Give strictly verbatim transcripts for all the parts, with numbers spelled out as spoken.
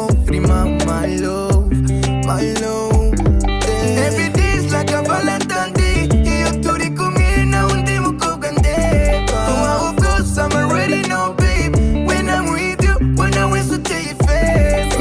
free my, my love, my love. Yeah. Every day is like a Valentine Day. You to the kumina undi mukogande. Oh, of course I'm already know, babe. When I'm with you, when I wish to tell you face.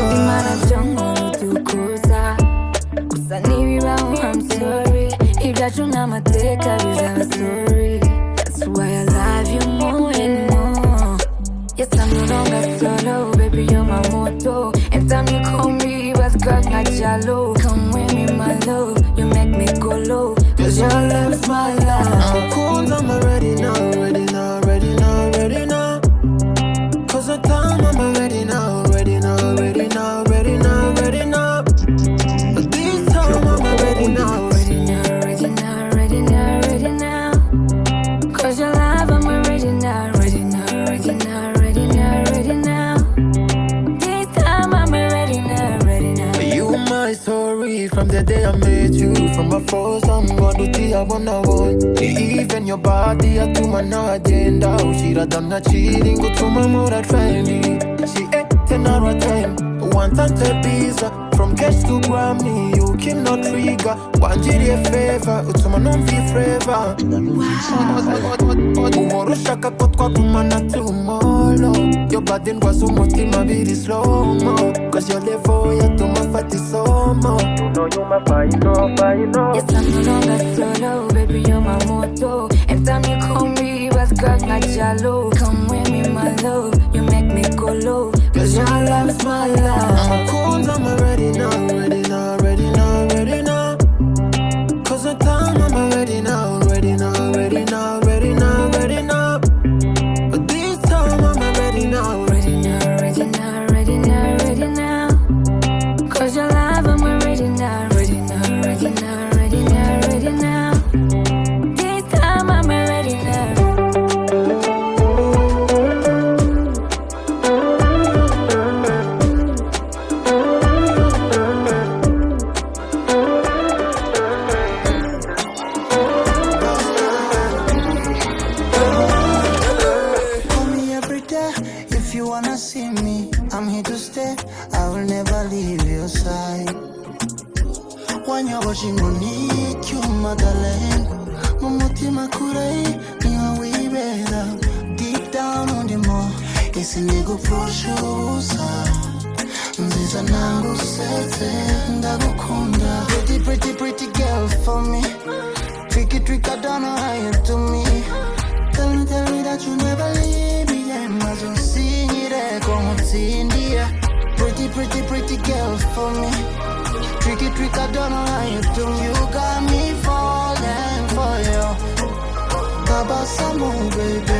I'm sorry. If that you not my take, I was sorry. That's why I love you more and more. Yes, I'm no longer solo, baby, you're my motto. Every time you call me, was girl like Jalo. Come with me, my love, you make me go low. Cause your love is my love. I'm cool, I'm ready now, ready now, ready now, ready now. Cause the time I'm ready now, ready now, ready now, ready now, ready now. But this time I'm ready now. Ready now, ready now, ready now, ready now. Cause your love, I'm ready now, ready now, ready now, ready now, ready now. This time I'm ready now, ready now. You my story from the day I met you. From my first time, what do you I wanna want? Even your body, I do my agenda. She done a cheating, go to my mother try me. She ate ten hour time, one time to pizza. From cash to Grammy, you cannot trigger. One G D favor, it's my non fee forever. Tomorrow shaka pot kwa kumana tomorrow. Your body was umuti my very slow mo. Cause your level ya to my fatty so mo. You know you my fine, no fine, no. Yes, I'm no longer solo, baby, you're my motto. Every time you call me, was girl like Jalo. Come with me, my love, you make me go low. Cause your love is my love. I'm cool, I'm ready now, ready now, ready now, ready now. Cause the time I'm ready now, ready now, ready now, ready now, ready now. But this time I'm ready now, ready now, ready now, ready now, ready now. Cause your love, I'm ready now, ready now, ready now, ready now, ready now. This time I'm ready now. Pretty, pretty, pretty girl for me. Tricky, trick, I don't know how you do me. Tell me, tell me that you never leave me. And I don't see you there, come see in the air. Pretty, pretty, pretty girl for me. Tricky, trick, I don't know how you do. You got me falling for you. Tabasamu, baby.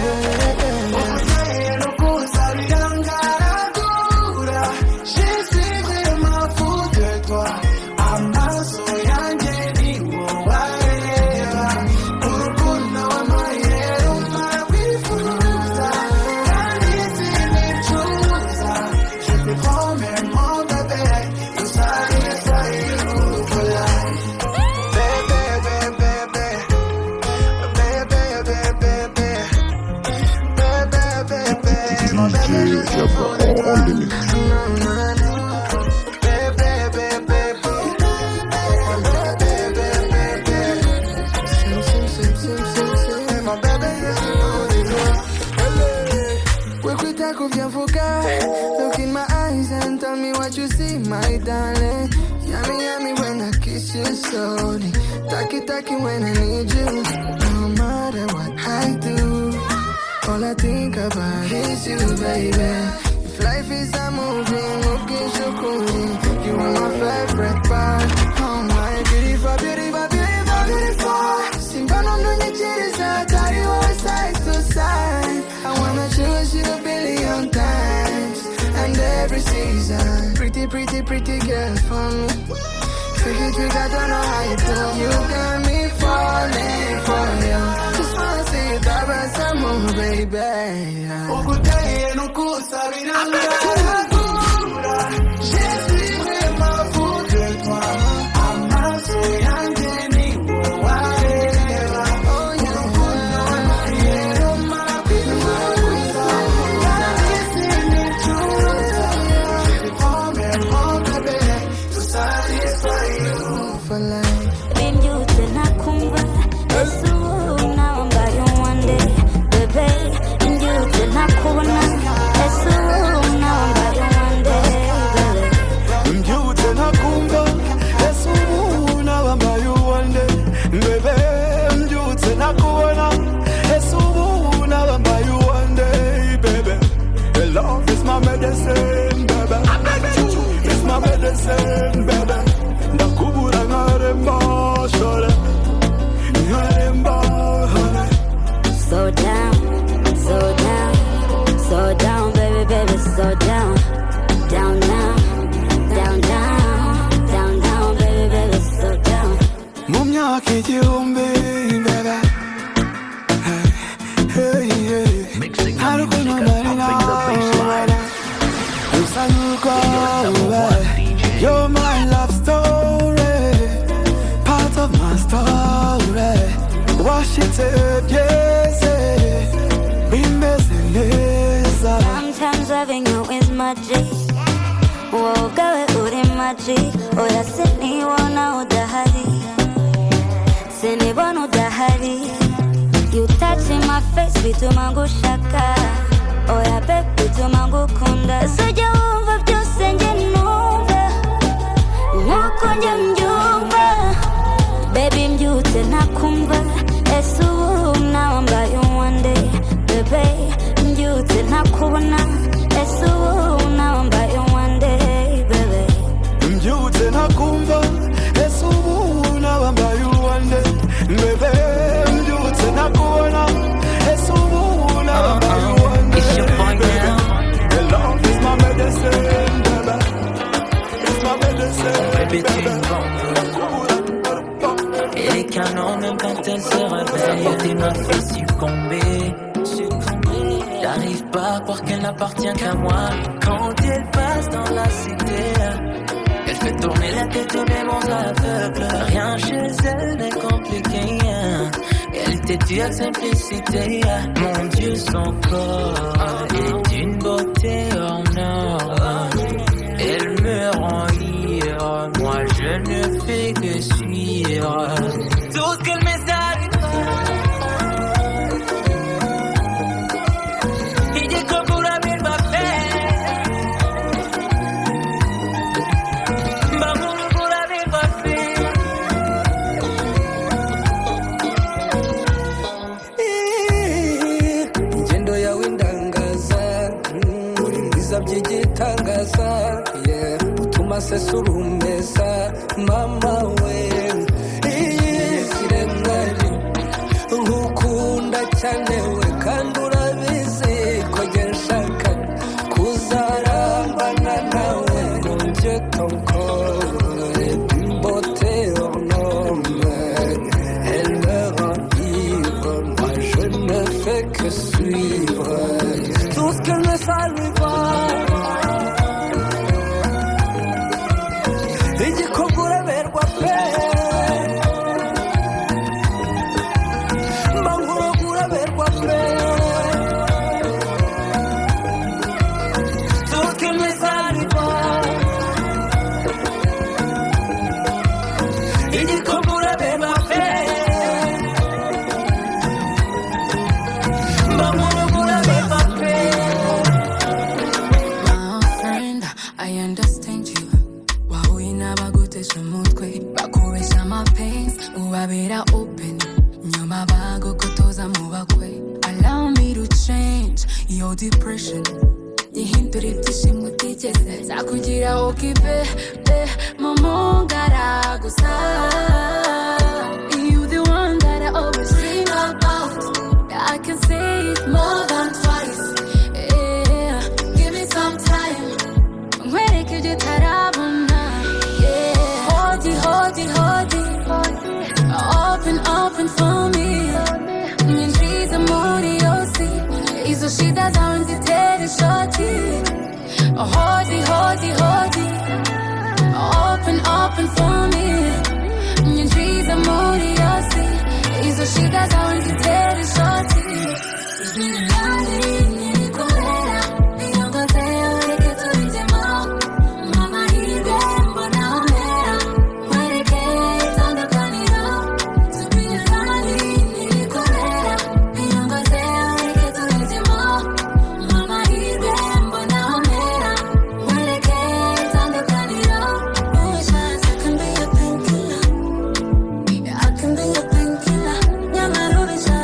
Look in my eyes and tell me what you see, my darling. Yummy, yummy when I kiss you slowly. Taki, taki when I need you. No matter what I do, all I think about is you, baby. If life is a movie, looking so cool. You are my favorite part. Oh my beautiful, beautiful, beautiful, beautiful. Sing on the chairs, I got you all side to side. I wanna choose you a billion times. And every season, pretty, pretty, pretty girl for me. Tricky, tricky, I don't know how you do. You got me falling for you. Just wanna see you die some more, baby. Okuteye no kusabira ngara. Just leave my foot to toi. Amaso yange ni wawera. Oh, you know what? You my people. medicine, baby. Ndakubura nkaremba, shore. Nkaremba, honey. So down, so down, so down, baby, baby, so down. Down now, down, down, down, down, baby, baby, so down. Mu myaka igihumbi, baby. Hey, hey, hey. Mixing the music and pumping the bassline. You're my love story, part of my story. Wash it up, yes, be messing this up. Sometimes loving you is magic. Whoa, gawe uri magic. Oya sinibona udahari, sinibona udahari. You touching my face bituma ngushaka. Oya babe bituma ngukunda. Sujya wumva byose njye numva nkuko njye mbyumva. Baby mbyutse ntakumva. Ese ubu nawambaye one day. Baby mbyutse ntakubona. Ese ubu nawambaye one day. Baby mbyutse ntakumva. Ese ubu nawambaye one day. Baby mbyutse ntakubona. Ese ubu nawambaye one day. It's your boy now. Your love is my medicine, baby. It's my medicine, Baby, tu me et qu'un an, même quand elle se réveille, tu m'as fait succomber. J'arrive pas à croire qu'elle n'appartient qu'à moi. Quand elle passe dans la cité, elle fait tourner la tête aux démons aveugles. Rien chez elle n'est compliqué. Elle était d'une simplicité. Mon Dieu, son corps est d'une beauté hors norme. Elle me rend ivre, moi je ne fais que suivre tout ce qu'elle me arrive. Il dit qu'on pourra bien ma faire. Maman pourra bien ma faire. Ngendo yawe ndangaza, uri mwiza by'igitangaza, yeah. Utuma sesura umeza, mama we. Ikiremwaje nkukunda cyane we, kandi urabizi ko njye nshaka kuzarambana nawe. Mon Dieu, ton corps est d'une beauté hors norme. Elle me rend ivre, moi je ne fais que suivre tout ce qu'elle me salue. Igikogura berwa pe, mbanguragura berwa pe. Tout ce qu'elle me salue. Igikogura berwa pe, mbanguragura berwa pe. My friend, I understand you. Wahuye n'abagutesha umutwe, bakubeshya amapensi, ubabera open, nyuma bagukotoza mu bakwe. Allow me to change your depression, ihindura ibyishimo utigeze. Nzakugira ukibe, be, mama ngaragusa. You the one that I always dream about. I can say it more than twice. Yeah, give me some time. Nkwereke ibyo utarabona. Yeah, hold it, hold it, hold it. Open, open for me. Nyinjiza muri yose. Izo shida zawe nzitere shoti. Hold it, hold it, hold it. Open, open for me. Nyinjiza muri yose. Izo shida zawe nzitere shoti. I can be a painkiller. Nyama rubisha.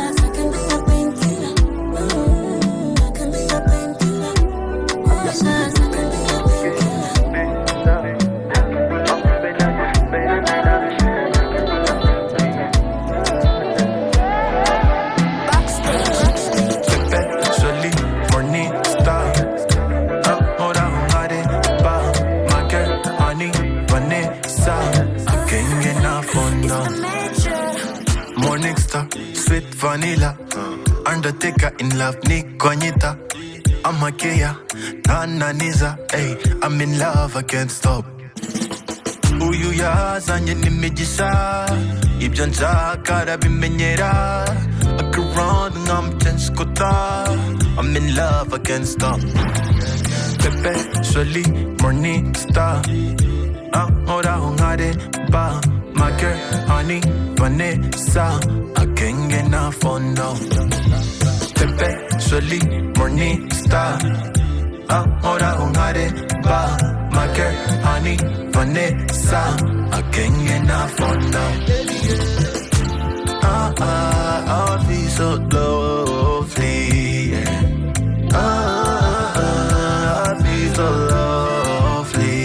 Vanessa, I can't get enough on now. Morning star, sweet vanilla. Undertaker in love, Nick Conita. I'm a Kea, Nana Niza. Hey, I'm in love, I can't stop. Uyu ya zanye nimejisa Ibjanja karabimenyera Akaround ngam tenskota I'm in love, I can't stop. Pepe, Sholi, morning star. Ah, ora hungare ba. My girl, honey, Vanessa, I can't get enough on now. Pepe, Sholi, morning star. Ah, ora hungare ba. My girl, honey, Vanessa, I can't get enough on now. Ah, ah, I'll be so lovely, yeah. Ah, ah, I'll be so lovely.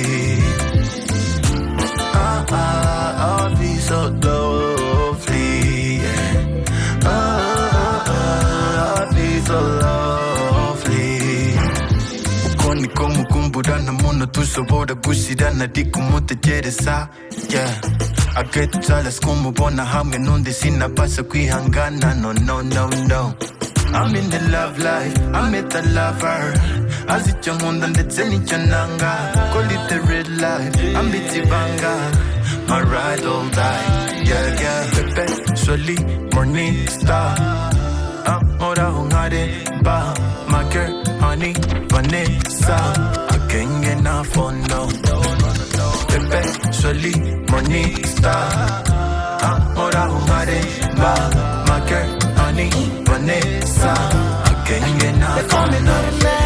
Ah, ah, I'll be so lovely, yeah. Ah, ah, I'll be so lovely. Ukoni komu kumburana mono tusobora gushirana dikumutegereza, yeah. I get jealous kumubona hamwe nundi sinabasha kwihangana, no no no no. I'm in the love life, I met the lover. Azicyo nkunda ndetse nicyo nanga. Call it the red light, I'm bitibanga. My ride all die, yeah yeah. Pepe, Sholi, morning star. Ah, ora hungare ba. My girl, honey, Vanessa, I can't get enough on no. Pepe, Sholi, morning star. Ah, ora hungare ba. My girl, honey, Vanessa, I can't get enough on no.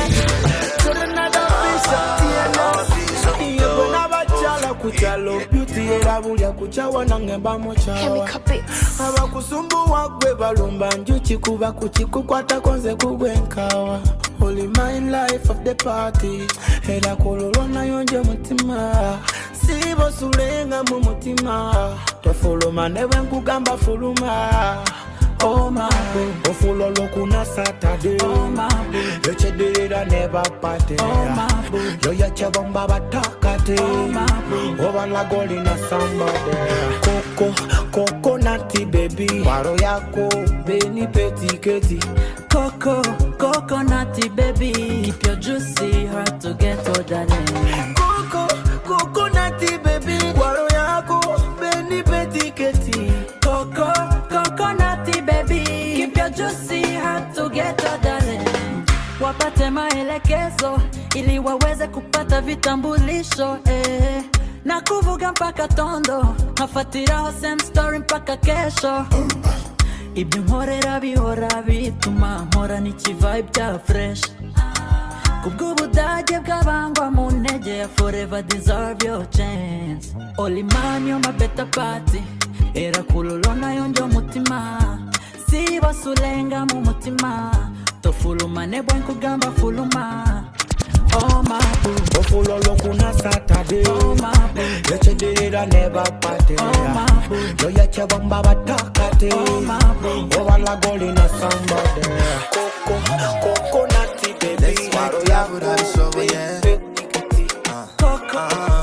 Kuchalo beauty era bulya kuchawa nange bamuchawa abakusumbuwa gwe balumba njuki kuba kukikukwata konze kugwenkawa only my life of the party era kololo nayonje mutima sibo sulenga mu mutima tofuluma ne bwenkugamba fuluma. Oh my boo, ofulolo kuna Saturday. Oh my boo, yochedera never party. Oh my boo, yo yachabamba batakate. Oh my boo, ovala goli na somebody. Coco, coconutty baby. Waro yako, beni peti keti. Coco, coconutty baby. Keep your juicy heart to get all that in. Coco, coconutty baby. Waro yako, beni peti keti. Coco, coconutty baby, keep your juicy heart together darling. Wapate maelekezo ili waweze kupata vitambulisho, eh. Na kuvuga mpaka tondo, nafatiraho same story mpaka kesho. Ibyo nkorera bihora bituma mpora n'iki vibe bya fresh. Kubw'ubudage bw'abangwa mu ntege, forever deserve your chance. Only man you're my better party. Era kululona yonjo mutima. Siba sulenga mu mutima. Tofuluma ne bwenkugamba fuluma. Oh my boo, ofulolo kuna Saturday. Oh my boo, yochedera never party. Oh my boo, yo yachabamba batakate. Oh my boo, ovala goli na somebody. Coco, coconutty baby. Waro yako yeah. Coco,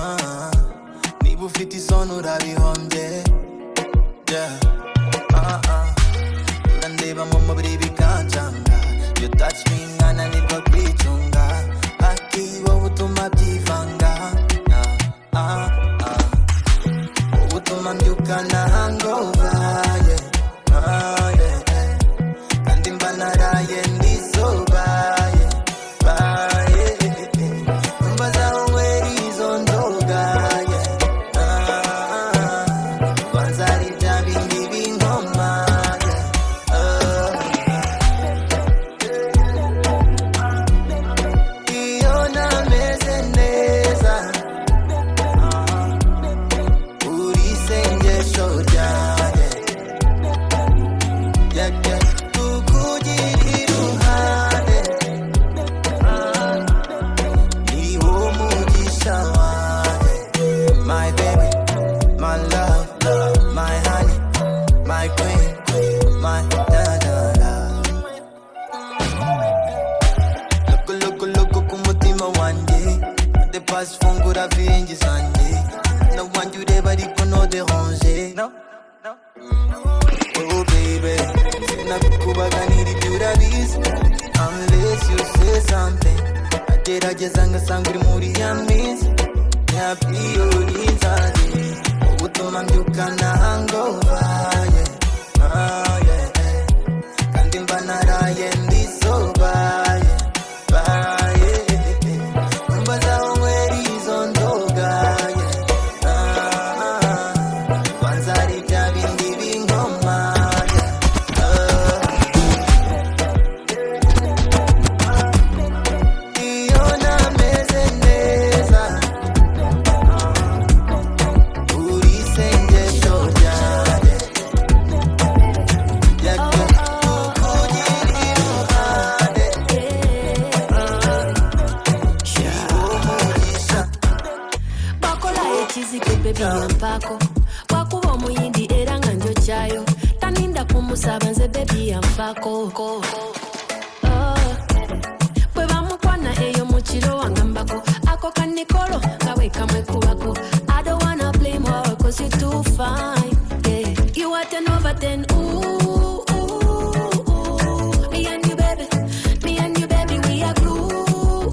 nibu fiti sono ravi honde. Yeah, uh uh. Nandeba mama baby kanchanga. You touch me and I need to be chunga. Aki wo utuma tivanga. Ah ah ah. Utuma mjuka na hangover. Yeah, ah yeah. Kandimba na raye ndi soba. Yeah, ba yeah. Mbaza umweri zondoga. Yeah, ah ah. Banzari Fast phone could have been just Sunday. I want you there, but it can not déranger. No, no. Oh baby, c'est na kuba gani di pura bis. Unless you say something, I did I just anga sangri muri yamis. Ya pio nizadi, utoma mjuka na hangover, yeah, ah yeah, kandimba na raye ndi soba, yeah, ba yeah, mbaza ongweri zondoga, yeah, ah, wanzari jabi ndibi ngoma, yeah, ah, iona mezeneza. Mpako wakuba omuyindi era nga njo kyayo taninda kumusaba nze bebi yampako bwe bamukwana eyo mu kiro wangambako ako kanikolo nga bwe kamwekubako I don't wanna blame her cause you're too fine, yeah. You are ten over ten, ooh, ooh, ooh. Me and you baby, me and you baby, we are glued,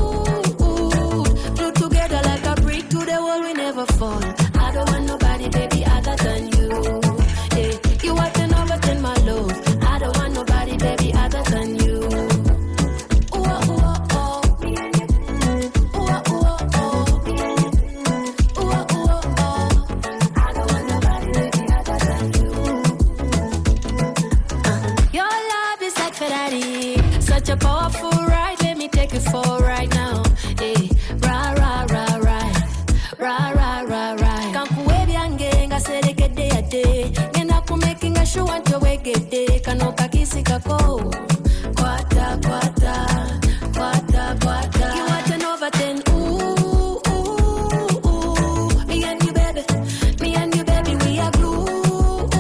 glued together like a brick to the wall, we never fall. I don't want nobody, baby, other than you. Yeah, you are ten over ten, my love. I don't want nobody, baby, other than you. Ooh, ooh, oh. Ooh, ooh, oh. Ooh, ooh, oh. I don't want nobody, baby, other than you. Uh, your love is like Ferrari, such a powerful ride. Let me take it for right now. Hey, rah, rah, rah, rah, rah, rah, rah, rah. Serekede ya de ngena kumakinga sure wanto wegede kano kakisi kako kwata kwata kwata kwata you are ten over ten, ooh, ooh, ooh. Me and you baby, me and you baby, we are glued,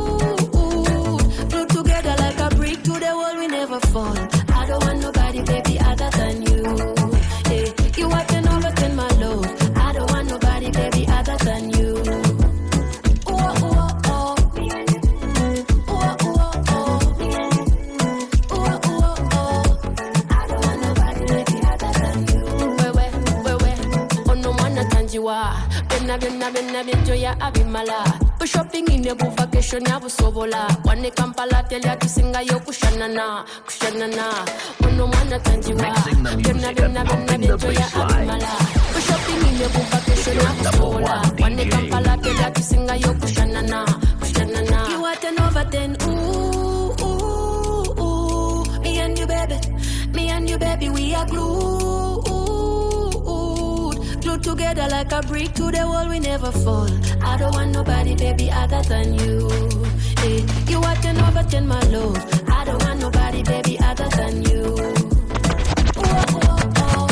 glued together like a brick to the wall, we never fall. I don't want nobody, baby, other than you. Hey, you are ten over ten, my love. I don't want nobody, baby, other than you. Bena bena bena benjoya abimala shopping in the vacation ya busobola wane Kampala telia tusinga yo kushanana kushanana ono mwana tanjiwa bena bena bena benjoya abimala shopping in the vacation ya busobola wane Kampala telia tusinga yo kushanana kushanana you are ten over ten, ooh, ooh, ooh. Me and you baby, me and you baby, we are glued, glued together like a brick to the wall, we never fall. I don't want nobody, baby, other than you. Hey, you are ten over ten, my love. I don't want nobody, baby, other than you. Ooh, ooh, oh.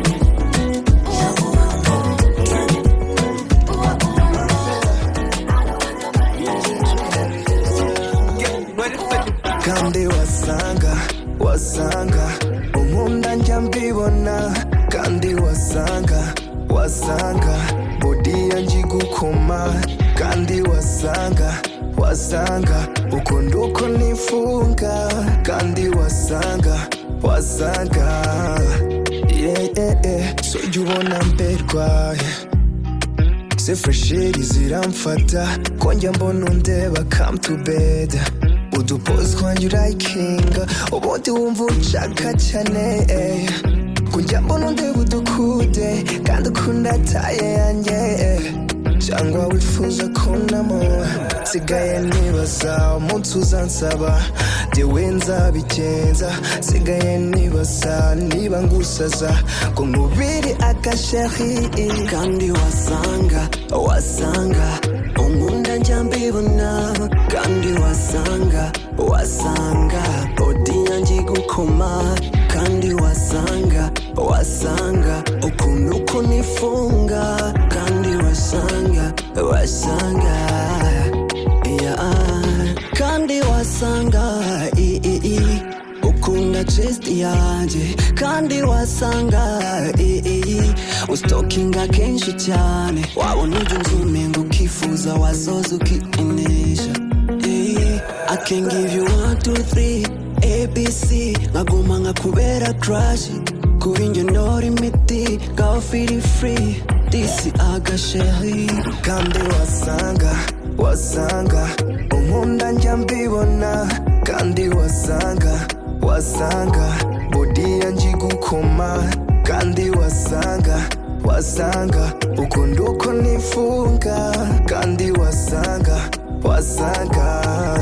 Kandi wasanga, wasanga umunda njya mbibona. Kandi wasanga, wasanga body yanjye gukoma. Kandi wasanga, wasanga ukunda uko nifunga. Kandi wasanga, wasanga yeah, yeah, yeah. So you wanna mberwa, se fresheri ziramfata ko njya mbona undeba come to bed. Udupozi twanjye urayikinga ubundi wumva ushaka cyane kujya mbona undeba udukude kandi ukunda taye yanjye cyangwa wifuza kunamo. Sigaye nibaza umunsi uzansaba dewe nzabigenza. Sigaye nibaza niba ngusaza ngo nkubiri agasheri. Kandi wasanga, wasanga umunda njya mbibona. Kandi wasanga, wasanga body yanjye gukoma. Kandi wasanga, wasanga ukuntu uko nifunga. Kandi wasanga, wasanga yeah. Kandi wasanga i i i ukunda chest yanjye. Kandi wasanga i i ustokinga kenshi cyane wabona ujya unzumenga ukifuza wazoza ukikinisha. Hey, I can give you one, two, three A B C nkaguma nkakubera crush kuri njye ndora imiti ngaho feel free disi agasheri kandi wasanga wasanga unkunda njya mbibona kandi wasanga wasanga body yanjye gukoma kandi wasanga wasanga ukunda uko nifunga kandi wasanga wasanga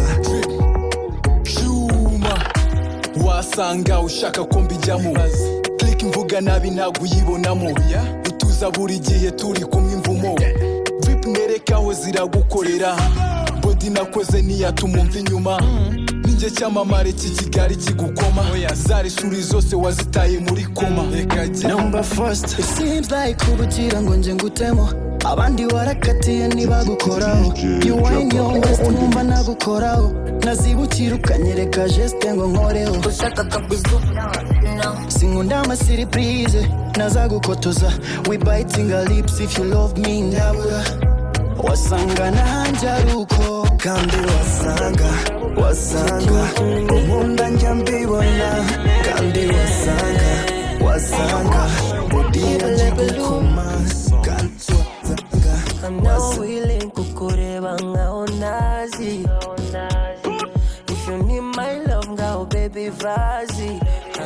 Juma wasanga ushaka ko mbijyamo click imvuga nabi ntabwo uyibonamo utuza buri gihe turi kumwe imvumo vip nerekaho ziragukorera body nakoze niyatuma umva inyuma ninjye cyamamare cy'Kigali kigukoma zari suri zose wazitaye muri koma. Number first it seems like kubugira ngo nje ngutemo abandi warakatiye nibagukoraho you wine your waist numva nagukoraho nazibukira ukanyereka geste ngo nkoreho ushaka kabizu sinkunda ama surprise nazagukotoza we biting our lips if you love me ndabura wasanga nanjye aruko kandi wasanga wasanga unkunda njya mbibona kandi wasanga wasanga body yanjye gukoma kandi wasanga I'm not willing kukureba ngaho nazi if you need my love ngaho baby vazi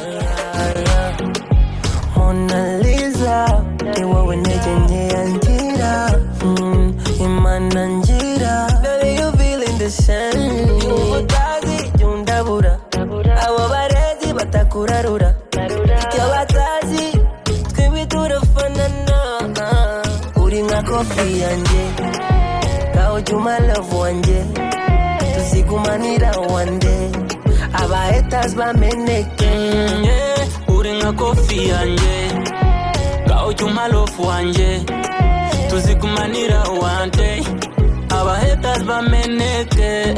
Mona Lisa ni wowe ntege nkeya ngira imana ngira baby you feeling the same utazi jya undabura abo barezi batakurarura icyo batazi twebwe turafanana uri nka kofi yanjye ngaho jya uma love wanjye tuzigumanira one day aba haters bameneke uri nka kofi yanjye ngaho jya uma love wanjye tuzigumanira one day aba haters bameneke.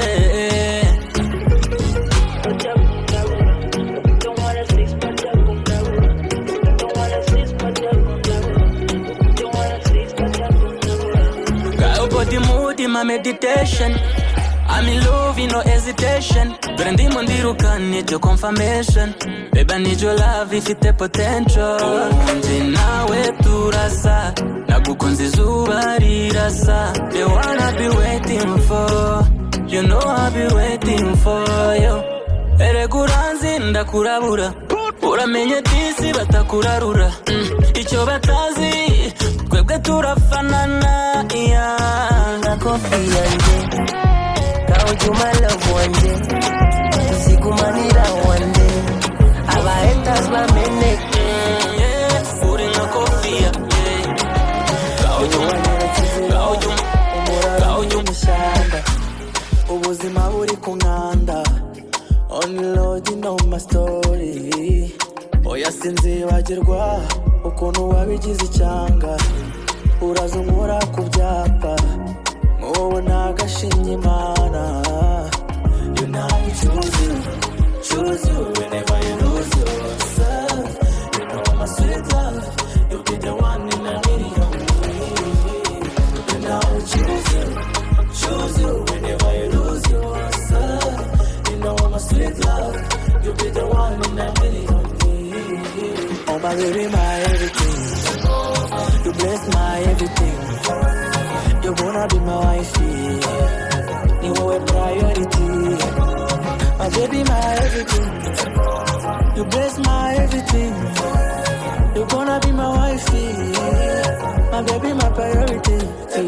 Got body mood in my meditation I'm in love, no hesitation. But ndimo ndiruka need your confirmation. Baby I need your love if it a potential. Nje nawe turasa nagukunze izuba rirasa. The one I be waiting for. You know I be waiting for you. Ereguranzi ndakurabura uramenye disi batakurarura icyo batazi twebwe turafanana nka kofi yanjye ngaho jya uma love wanjye tuzigumanira one day aba haters bameneke uri nka kofi yanjye ngaho jya ngaho jya ngaho jya umushyamba ubuzima buri ku nkanda only Lord you know my story oya sinzibagirwa ukuntu wabigize icyanga uraza unkura ku byapa wowe nagashinye imana you know I choose you choose you whenever you lose yourself you know my sweet love you'll be the one in a million you know I choose you choose you whenever you lose yourself you know my sweet love you'll be the one in a million. Oh my baby, my everything. You bless my everything. You're gonna be my wifey. You are a priority. My baby, my everything. You bless my everything. You're gonna be my wifey. My baby, my priority.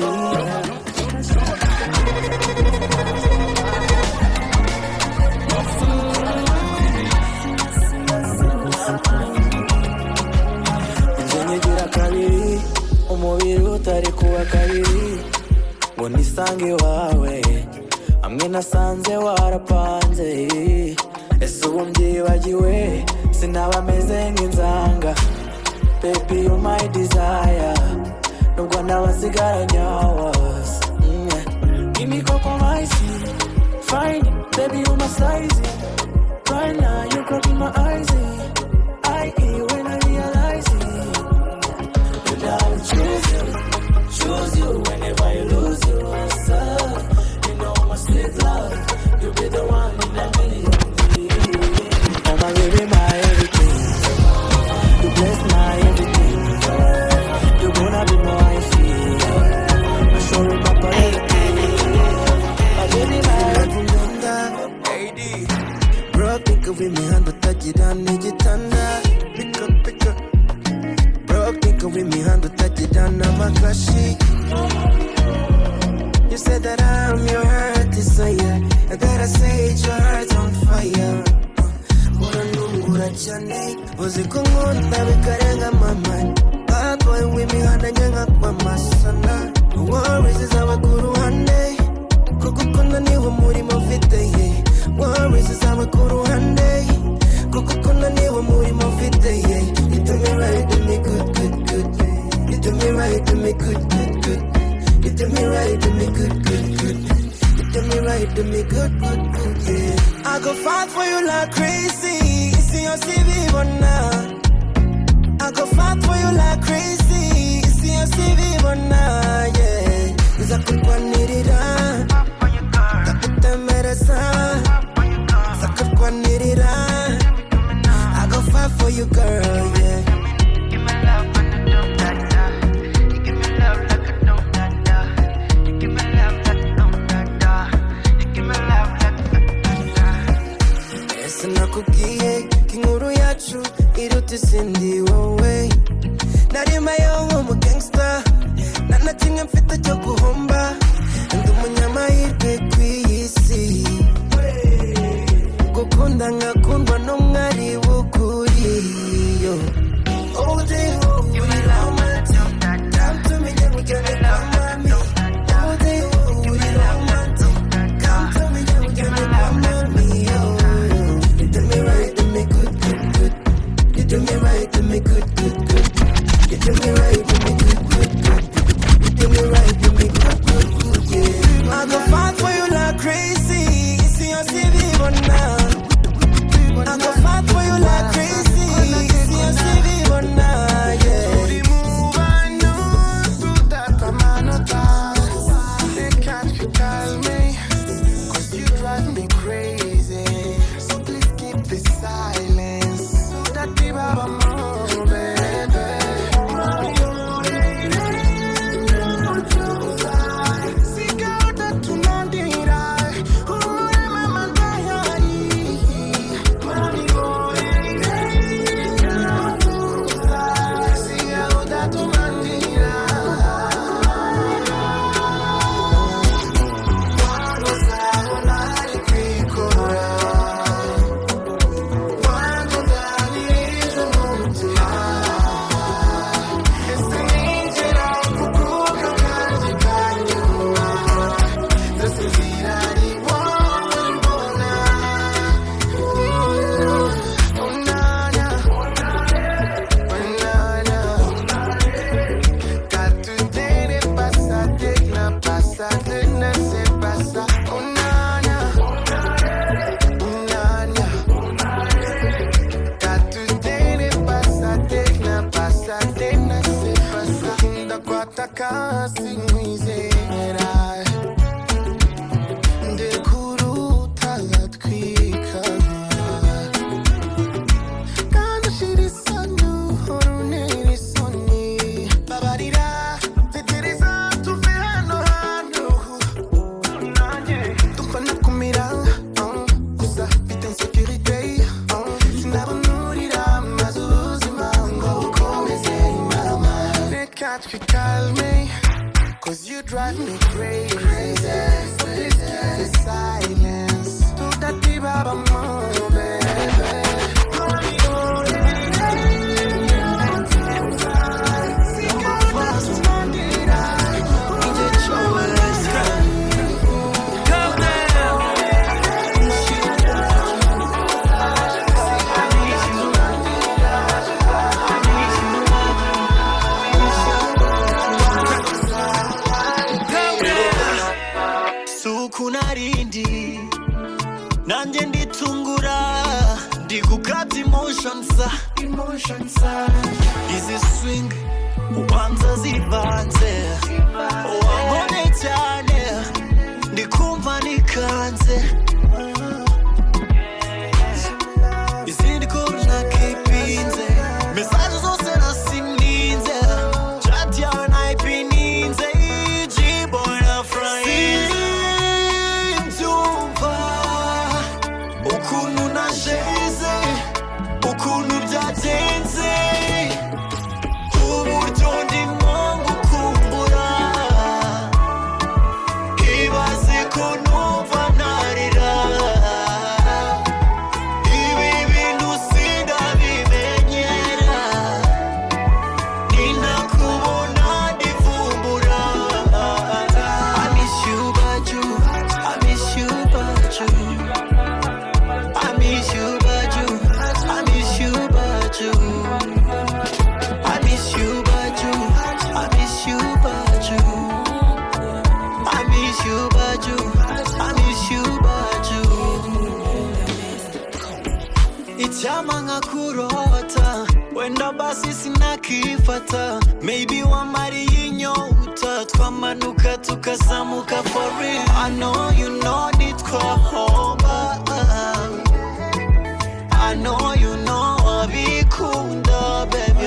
umubiri utari kuwa kabiri ngo nisange wawe amwe nasanze warapanze ese ubu mbyibagiwe sinaba meze nk'inzanga baby you my desire nubwo nabasigaranye hours give me compromise fine baby you my size right now you got in my eyes I when I realize it uzi ko nkunda bikarenga mama. Bad boy w'imihanda njye nkakwama sana. No worries zawe ku ruhande, kuko ukunda niwo murimo mfite ye. Worries zawe ku ruhande, kuko ukunda niwo murimo mfite ye. You do me right, do me good, good, good. You do me right, do me good, good, good. You do me right, do me good, good, good. You do me right, do me good, good, good, yeah. I go fight for you like crazy. See your C V one now. I go fight for you like crazy. See your C V one now, yeah. Cause I could want it on. I put the medicine. I could want it on. I go fight for you, girl, yeah. Nakubwiye kinkuru yacu iruta isindi wowe. Nari mayo nk'umu gangster, nta na kimwe mfite cyo guhomba. Ndi umunyamahirwe kw'iyi si, gukunda nkakundwa n'umwari w'ukuri. All day long uri romantic, come to me and we can make mommy. All day long uri romantic, come to me and we can make mommy. You do me right, do me good, good, good. You do me right, do me good, good, good. You do me right, do me good, good, good. You do me right, do me good, good, good, yeah. I go fight for you like crazy. See your C V one now. I go fight for you like crazy. See your C V one now, yeah. They can't tell me, cause you drive me crazy. So please keep the silence. That the Baba more, baby. See out that to not die. Who am I, diary? Money go, see out that to not die. Casi miseria de kuruta gatwika kandi shirisanu horuneri soni babarira tetereza tuve hano hano nanye tukona kumira gusa bita insecurity sinabonurira mazuzima ngo ukomeze mama they can't call me. Cause you drive me crazy, crazy, crazy. The silence to that the Baba more, baby. Kunarindi nanje nditungura ndikukati emotions emotions izi swing ubanza zivanze wabone cyane ndikumva nikanze izindi koruna kipinze message zose nasininze chat ya naipininze jiboy na friends ukuntu najeze ukuntu byagenze uburyo ndimo ngukumbura ukifata maybe wamariye inyota twamanuka tukazamuka for real I know you know nitwahomba I know you know abikunda baby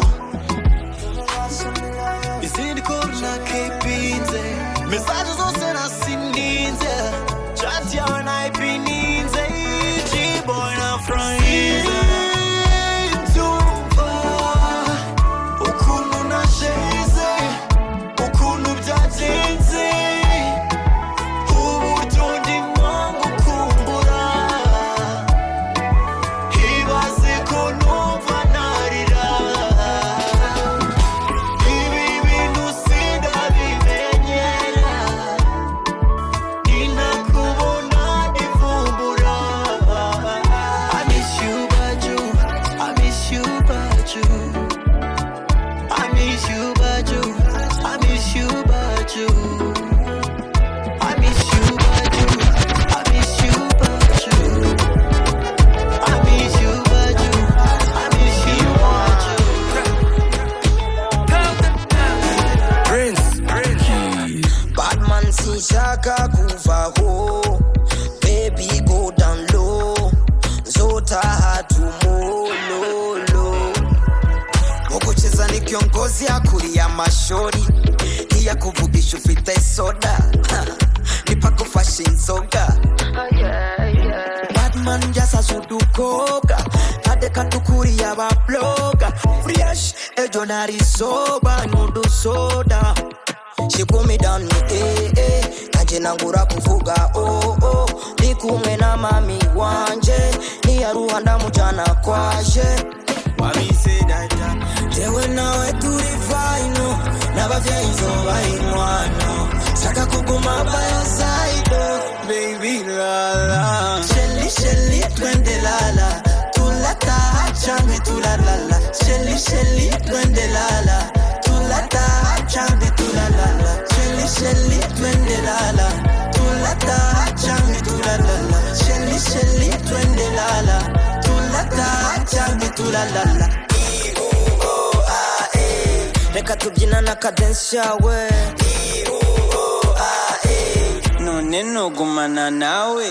izindi korna kepinze message zose nasininze chat yawe naipininze G-boy na friends Shaka kuva ho baby go down low zota hatu mololo Mokucheza ni kiongozi akuri ya mashori Iya kuvugisha ufite soda Nipa kufashin soga Batman jasa sudukoga Hade katukuri ya babloga Fresh ejo nari soba nudu soda She put me down, eh, eh Kanje nangura kufuga, oh, oh Ni kumwe na mami wanje Ni ya Rwanda mujana kwaje Mami say that Jewe nawe turi fine Nabavya hizo waimwano Saka kuguma bayo saido Baby lala Shelly, Shelly, twende lala Tulata change tulalala Shelly, Shelly, twende lala Tulata change tulalala Shelly, Shelly, twende lala Tulata change tulalala Shelly, Shelly, twende lala Tulata change tulalala Reka tubyina na cadence yawe None no gumana nawe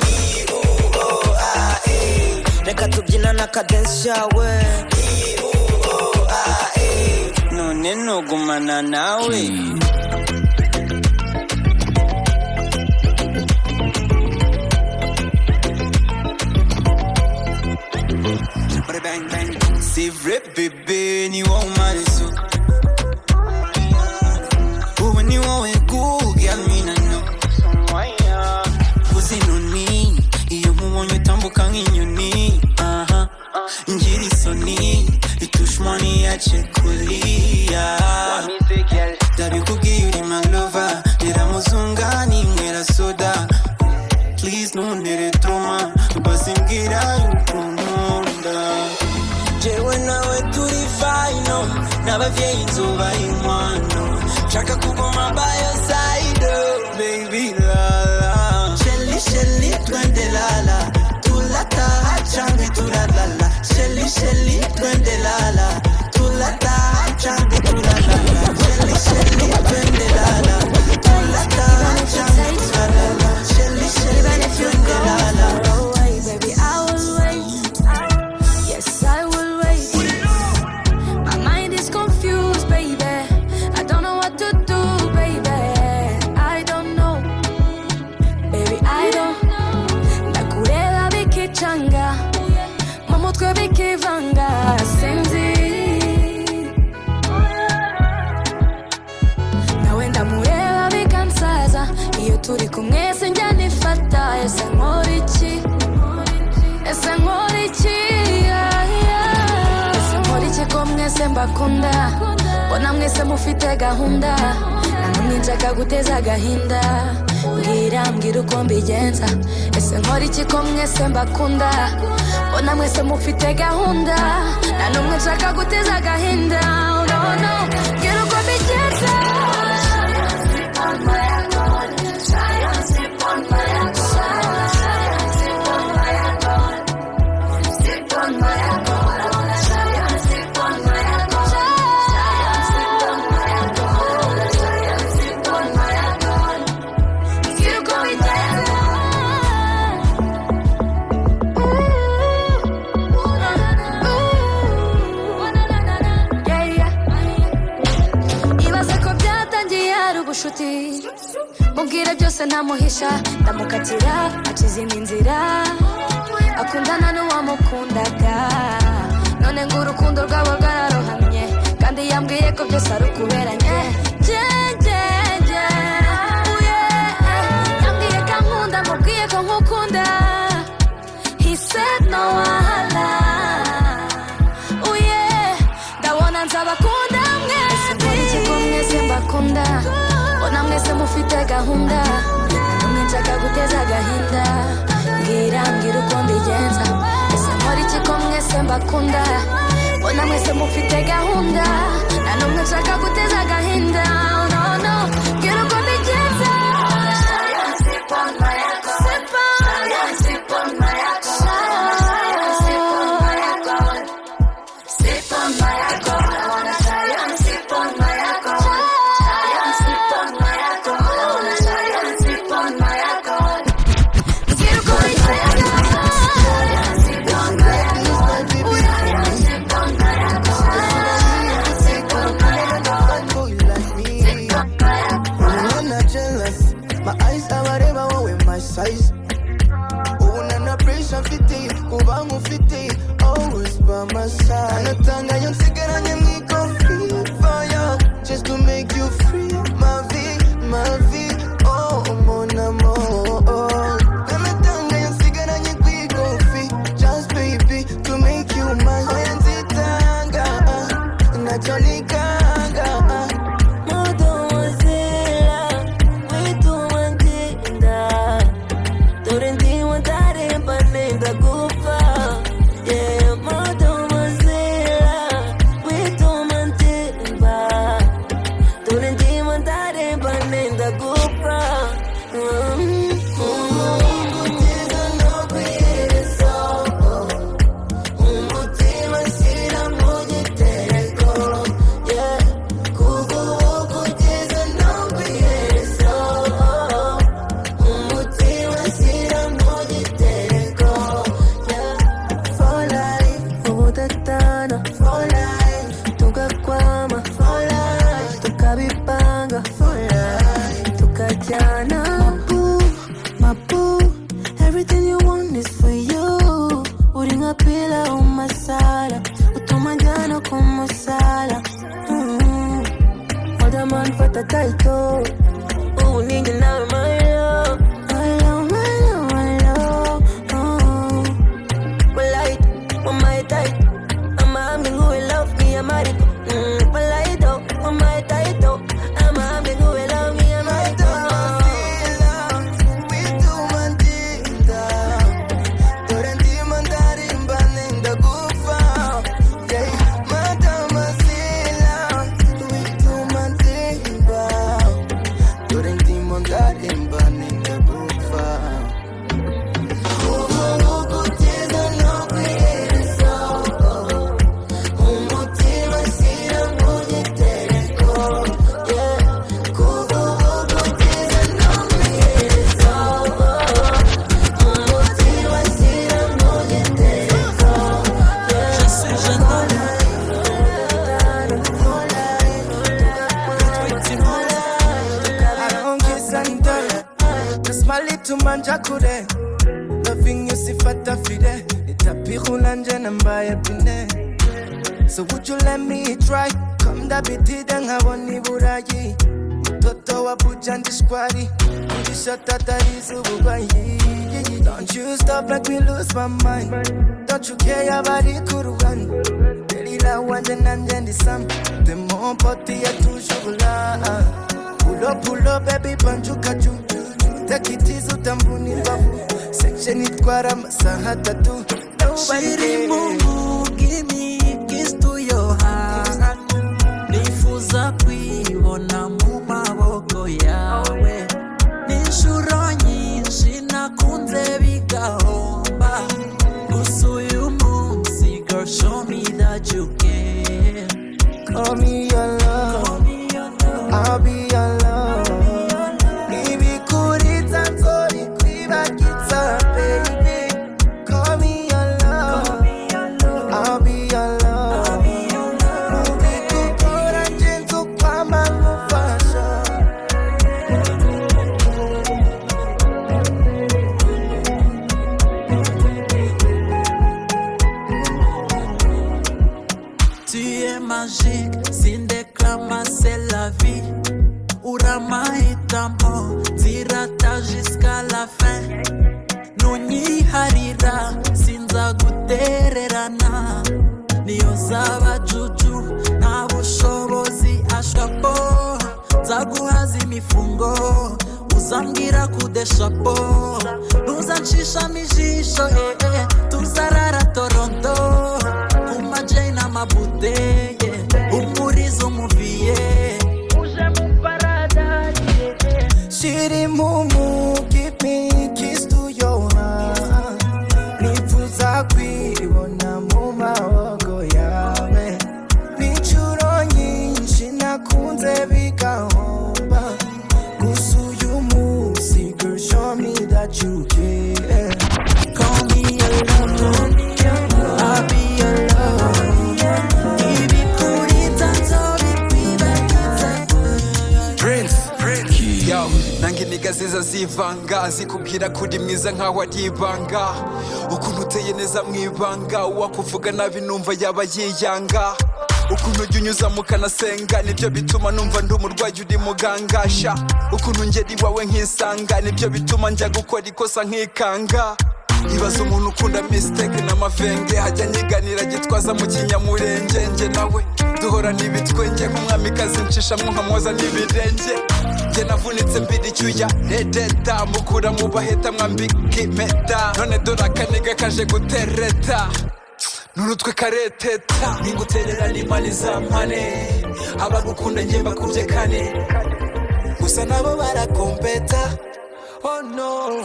Reka tubyina na cadence yawe None no gumana nawe Bang bang c'est vrai bébé ni wa umarizo Uwe ni wa egu gyamina no Uzinuni iyo mubonye tambuka nk'inyoni aha ngiri soni itushmani yache kulia Dabikugiye uri my lover Niramuzungani mwera soda Please nundere troma basi mbwira yukunkunda Jewe nawe turi fine Nabavyeyi nzuba inkwano Shaka kuguma by your side Baby lala Shelly Shelly twende lala Tulata change tulalala Shelly Shelly twende lala Tulata change tulalala Shelly Shelly twende lala Tulata change tulalala Shelly Shelly twende lala Baby I will wait Yes I will wait My mind is confused baby I don't know what to do baby I don't know Baby I don't Ndakureba bikichanga Mumutwe bikivanga Sinzi Nawe ndamureba bikansaza Iyo turi kumwe sinjya nifata Ese nkora iki Ese nkora iki yeah, yeah. Ese nkora iki ko mwese mbakunda Bona mwese mufite gahunda Namwe nshaka guteza agahinda Mbwira mbwira uko mbigenza Ese nkora iki ko mwese mbakunda Bona mwese mufite gahunda Namwe nshaka guteza agahinda Oh no no Mbwira uko mbigenza On my alcohol, try and sip on my alcohol, try and sip on my alcohol, sip on my alcohol, I wanna try and sip on my alcohol. ubushuti mubwire byose ntamuhisha ndamukatira acize indi nzira akundana n'uwamukundaga none ngo urukundo rwabo rwararohamye kandi yambwiye ko byose ari ukuberanye yambwiye ko ankunda mubwiye ko nkukunda he said no wahala uye ndabona nzabakunda mwese iki ko mwese mbakunda bona mwese mufite gahunda namwe nshaka guteza agahinda ngira ngira uko mbigenza ese nkora iki ko mwese mbakunda bona mwese mufite gahunda namwe nshaka guteza agahinda no no ngira uko mbigenza sip on my alcohol sip on my alcohol sip on my alcohol I wanna try and sip on my alcohol sip on my alcohol I wanna try and sip on my alcohol ngira uko mbigenza sip on my alcohol sip on my alcohol sip on my alcohol boy like me I'm not jealous my eyes are whatever one with my size oh nana pressure fifty kuba ngufite always by my side anatanga yonsigaranye mwiko free fire just to make you free my vie my vie oh mon amour anatanga yonsigaranye mwiko free just baby to make you mine oyenzitanga nachonikanga title. Oh, nigga, now my love, my love, my love, my love. Oh, polite, on my tight. I'm a man who will love me, I'm a mm, polite, oh, on my title. I'm a man who will love me, I'm a Manjakure, loving you sifata fide, itapirunanje nambaya pine. So would you let me try? Come da biti danga woni burayi. Toto wa bujandi squari, udishata tarizu bubayi. Don't you stop like we lose my mind. Don't you care about it kurugan? Delila wanje nanje sam. The more poti ya tu shugula. Pull up, pull up, baby, banjuka ju. Take it easy, utambuni mbavu. Section itwara masaha tatu. Shiri Mungu, give me a kiss to your heart. Nifuza kuibona mu maboko yawe. Ninshuro nyinshi nakunze bigahomba. Gusa uyu munsi, girl, show me that you care. Call me your love, I'll be your love. mahitamo nzirata jusqu'à la fin nunyiharira sinza gutererana niyo zaba juju nta bushobozi ashkapo nzaguhaza imifungo uzambwira kudeshapo ntuzancisha mijisho eh, eh, tuzarara Toronto kuma Jay na mabude yeah. Umurizo muviye uje mu paradise yeah. Shiri mumu give me kiss to your heart nifuza kwibona mu maboko yawe n'inshuro nyinshi nakunze bigahomba gusa uyu munsi girl show me that you care. Call me your lover, I'll be your lover. Ibikuri tanzo bikwibagiza Prince, Prince yo nange niga ziza zivanga zikubwira kuri mwiza nkaho ari ibanga ukuntu uteye neza mwibanga uwakuvuga nabi numva yaba yiyanga ukuntu ujya unyuza mukanasenga nibyo bituma numva ndi umurwayi uri mugangasha ukuntu ngera iwawe nkisanga nibyo bituma njya gukora ikosa nkikanga ibaza umuntu ukunda mistake n'amavenge hajya nyiganira gitwaza mu kinyamurenge nge nawe duhora n'ibitwenge nk'umwamikazi ncishamwo nkamwoza n'ibirenge nge navunitse mbiri icyuya redeta mukura mu baheta mwambika impeta none dore akaniga kaje gutereta nurutwe kareteta ninguterera n'imani za mpane abagukunda nge mbakubye kane gusa nabo barakompeta oh no.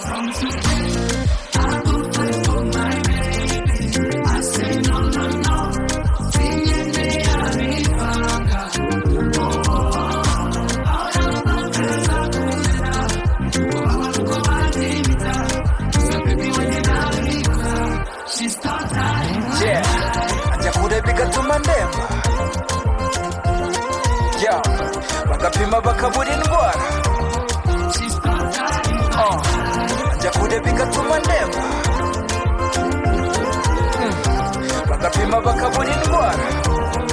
I say no, no, no. Sinyende arifanga. Oh, ahora pesa kuenda. Wako badimita. So baby when you narika, she start dying. Yeah, aja kurebika tumandemba. Yeah, bakapima bakabura indwara. She start dying. Oh, aja kurebika tumandemba. Bakapima bakabura indwara.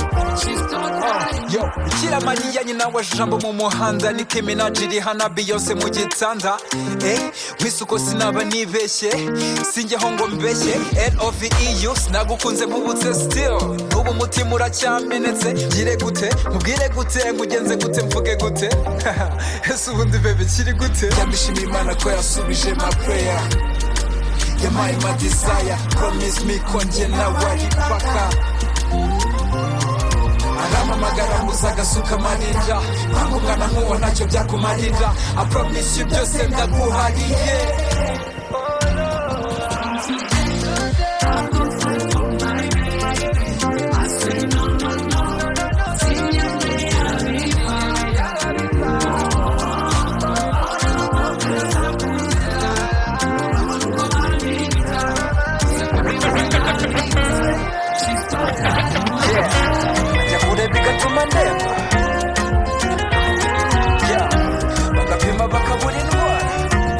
Yo, Bikira Mariya nyina wa jambo mu muhanda Nicki Minaj iri hana Beyonce mu gitanda eh wisuko sinaba nibeshye sinjyeho ngo mbeshye L O V E U sinagukunze nkubutse still ubu mutima uracyamenetse gire gute mubwire gute mugenze gute mvuge gute ese ubundi bebe kiri gute yamishima Imana ko yasubije my prayer yampaye my desire promise me ko njye nawe ari paka aramamagara muzagasuka amarira nkangumwana nk'uwo ntacyo byakumarira I promise you byose ndaguhariye bigatuma ndemba yeah bakapima bakabura indwara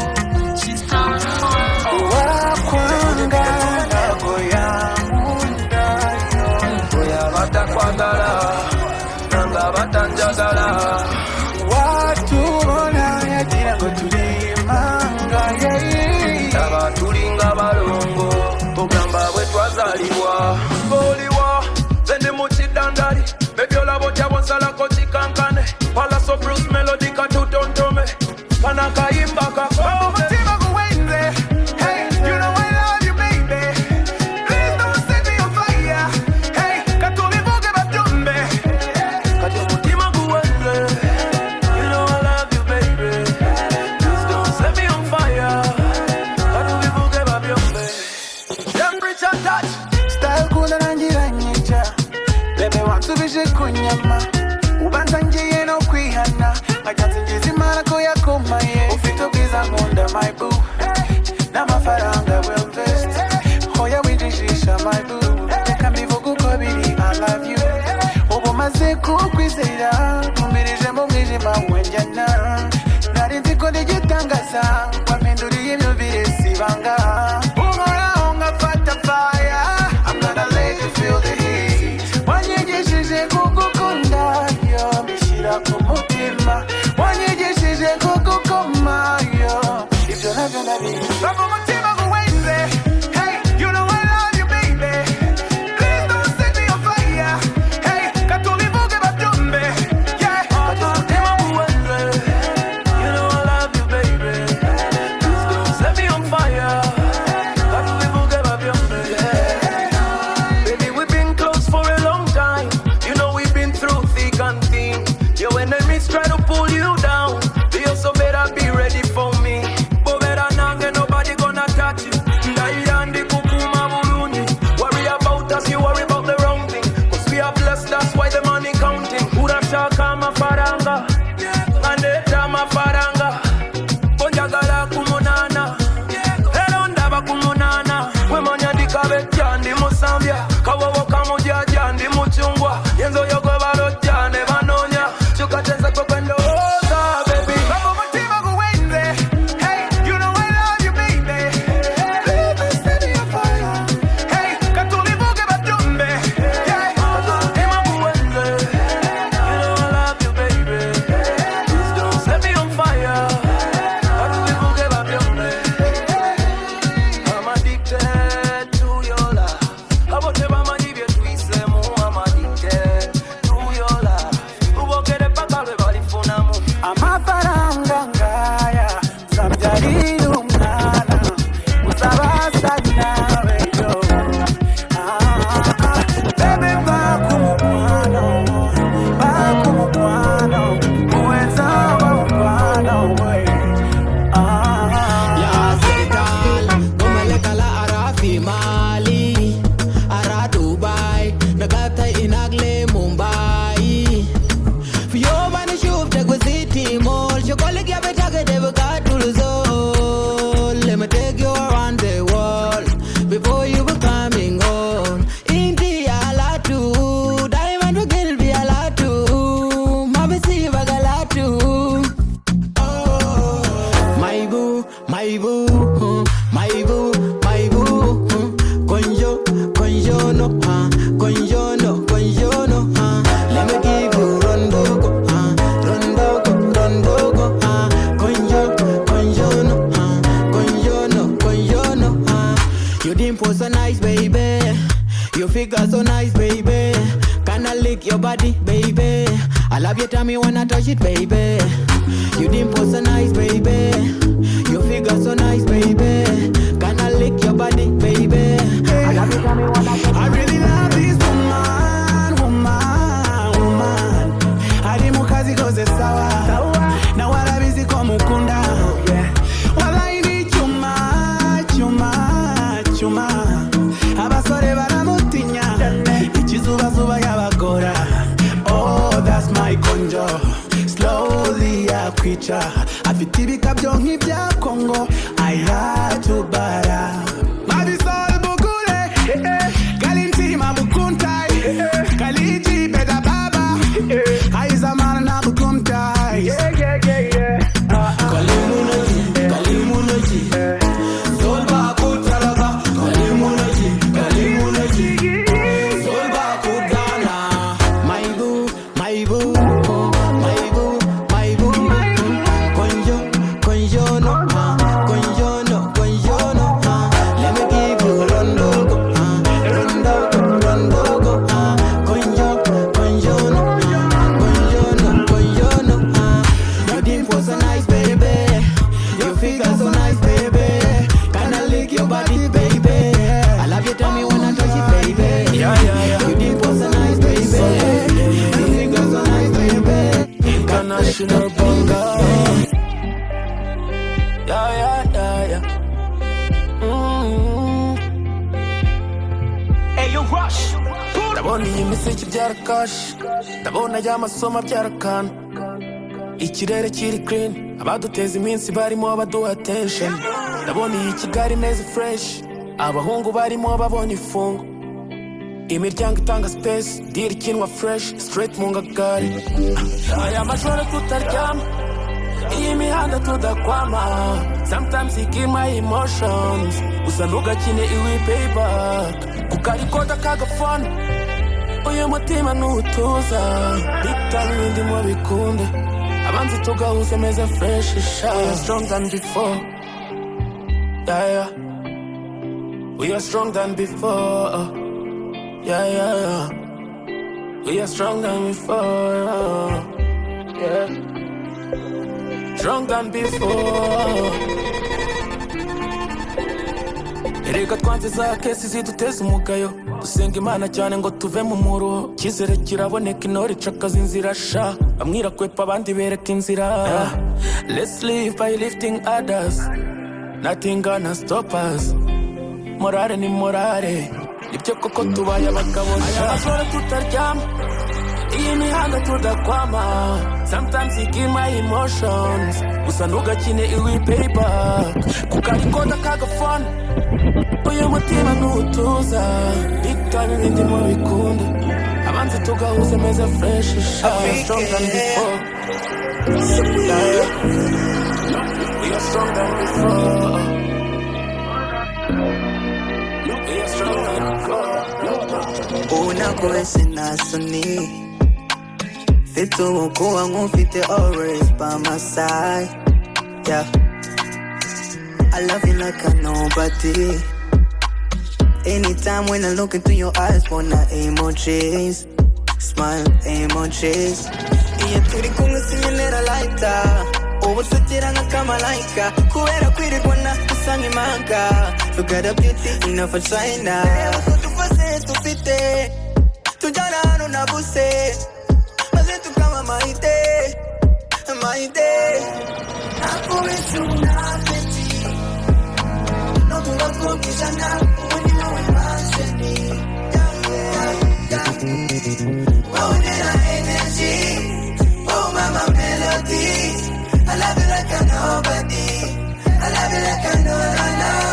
wakwanga ntabwo yankunda oya batakwagala nanga batanjagala watubona yagira ngo turi impanga aba tulinga balongo ogamba bwe twazalibwa boliwa zende mu kidandali baby ola bocha bonsala ko chikankane pala so Bruce melody ka tutontome kana kaimba ka oh mutima kuwende hey you know I love you baby please don't set me on fire hey katulivuge batumbe kati mutima kuwende you know I love you baby please don't set me on fire katulivuge batumbe temperature touch style kuna rangira nyicha bebe wansubije kunyama ubanza ngiye no kwihana agatse ngize imana ko yakomaye ufite ubwiza nkunda my boo n'amafaranga will invest hoya wijijisha my boo reka mbivuga uko biri I love you ubu maze kukwizera nkumirije mu mwijima wenjyana nari nzi ko ndigitangaza wampinduriye imyumvire sibanga unkoraho ngafata fire I'm gonna let you feel the heat wanyigishije kugukunda yo mbishyira ku mutima wanyigishije baby. Vamos motiva go Wednesday. Hey, you know I love you, baby. Please don't set me on fire. Hey, katulivuke babyombe. Yeah, vamos motiva go Wednesday. You know I love you, baby. Please don't set me on fire. Katulivuke babyombe. Yeah. Baby, we've been close for a long time. You know we've been through thick and thin. Your enemies try to pull you down. They also better be ready for me. But better not get nobody gonna touch you. Ndayandi kukuma bulungi. Worry about us, you worry about the wrong thing. Cause we are blessed, that's why the money counting. Urashaka mafaranga. Andeta mafaranga. Bonjagala kumunana. Eronda bakumunana. Wemanya dikabe jandi musambia. Kawawo kamuja jandi muchungwa. Yenzo yoko balo jande banonya. Chukateza kwa kwendo oza, baby. Vamos motiva go Wednesday. Hey, you know I love you, baby. Baby, set me on fire. Hey, katulivuke babyombe. Yeah, ema go Wednesday. You know I love you, baby. Please don't set me on fire. Katulivuke babyombe. I'm addicted to your love. Aboteba manibye tuisemu. I'm addicted to your love. Ubokere pakale balifunamu. Amafaranga ngaya samjari umnana usabasa nawe yo. Ah, baby bakumupano bakumupano uweza waupano we. Ah, ya Senegal gomeleka la arafi Mali ara Dubai nagata inagle Mumbai. Fio bani shuf tegwe city mall. Chokole kia betage deve katuluzol. Let me take you around the world before you were coming on. India la tu, diamond will kill be a la tu. Mabisi baga la tu. Oh, my boo, my boo, huh, my boo, my boo. huh. Konjo, konjo no, huh, konjo no, konjo no, huh. Let me give you rondogo, huh, rondogo, rondogo, huh. Konjo, konjo no, huh, konjo no, konjo no, huh. You dimple so nice, baby. You figure so nice, baby. Can I lick your body, baby? I love your tummy when I touch it, baby. You dimple so nice, baby. You figure so nice, baby. Can I lick your body, baby? I love your tummy when I touch it. I really love this woman, woman, woman. Hadi mukazi koze sawa. Na wala bizi kwa mukunda. Wala ini chuma, chuma, chuma. Abasore baramutinya. Ichizuba zuba yabagora. Oh, that's my conjo. Slowly akwica. Afite ibikabyo nk'ibya Congo. I had to bara. Mabisol bugure. Galinti mabukuntai. Kaliji beda baba. Aiza mana na bukuntai. Yeah, yeah, yeah, yeah. Kalimunaji, kalimunaji. Zolba kutalaba. Kalimunaji, kalimunaji. Zolba kudana. My boo, my boo, My boo, my boo. konjo, konjo no, ah, konjo no, konjo no, ah. Let me give you Rondogo, ah, rondogo, rondogo, ah. Konjo, konjo no, ah, konjo no, konjo no, ah. Your dimple so nice, baby. Your figure so nice, baby. Can I lick your body, baby? I love your tummy when I touch it, baby. Yeah, yeah, yeah. Your dimple so nice, baby. Your figure so nice, baby. International bonga. Yeah, yeah, yeah, yeah. Mm. Hey, you rush. Ndabona iyi message byara cash. Ndabona ya masomo byara kan. Ikirere kiri clean. Abaduteza iminsi barimo abaduha attention. Ndabona iyi Kigali neza fresh. Abahungu barimo babonye ifungo. Imiryango itanga space, deal ikinwa fresh, straight mu ngagari. Aya majoro tutaryama, iyi mihanda tudakwama. Sometimes iki my emotions, gusa ntugakine iwi payback. Kukarikoda kagafone, uyu mutima nutuza. Big time ndimo bikunde, abanzi tugahuze meza fresh, shy strong than before. yeah, yeah. We are strong than before, uh. yeah, yeah, yeah. We are strong than before, uh. yeah. Strong than before. Erega twanze za kesi ziduteza umugayo, dusenga Imana cyane ngo tuve mu muruho. Cyizere kiraboneka intore icakaza inzira sha, bamwira kwepa abandi bereka inzira. Let's live by lifting others, nothing gonna stop us. Morale ni morale, nibyo koko tubaye abagabo. Aya majoro tutaryama, iyi mihanda tudakwama. Sometimes you give my emotions, gusa ntugakine iwi payback. Kukarikoda kagafone, uyu mutima ntutuza. Big time ibindi mu bikunda, abanzi tugahuze meza fresh sha. Strong than before, yeah. We are strong than before. We are strong than before. Una kuwezi nasoni, fitu muku wangu fite always by my side, yeah. I love you like I nobody. Anytime when I look into your eyes, wanna emojis, smile emojis. Iya turi kumwe sinyenera laita, ubu tutiranga kama laika. Kuera kwiri kwana kusanga imanga. You got a beauty enough for China. Ewa kutufase tufite, tujana hano nabuse. Mazetu kama maite, maite. Nakuwesu unapeti, nokuwa kukishana. When you know we masheni, yeah, yeah, yeah. Oh, nena energy, oh mama melody. I love you like I nobody, I love you like I know, I know.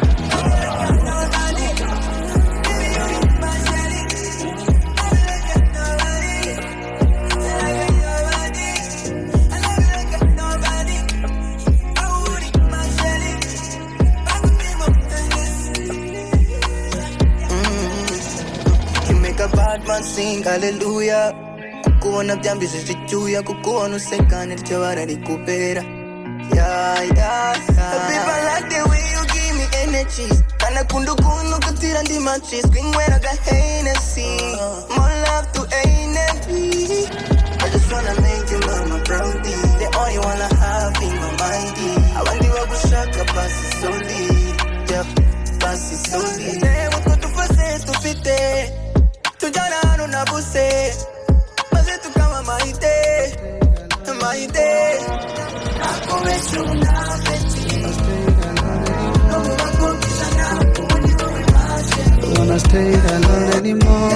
Bad man sing hallelujah. Kukuona byambije jichuya, kukuona usekane ryabara rikubera. Yeah, yeah, yeah. People like the way you give me energies. Kana kundu kunu katira ndi matches. Kwinwera ga Hennessy. More love to energy. I just wanna make you mama proudly. The only one I have in my mind. I want you to shaka pasi solid. Yeah, pasi solid. Hey, what could you say to fit it? Tujana hano nabuse, mazetu kama maite, maite. Nakuwesu unapeti, nokuwa kukishana. Don't wanna stay alone anymore.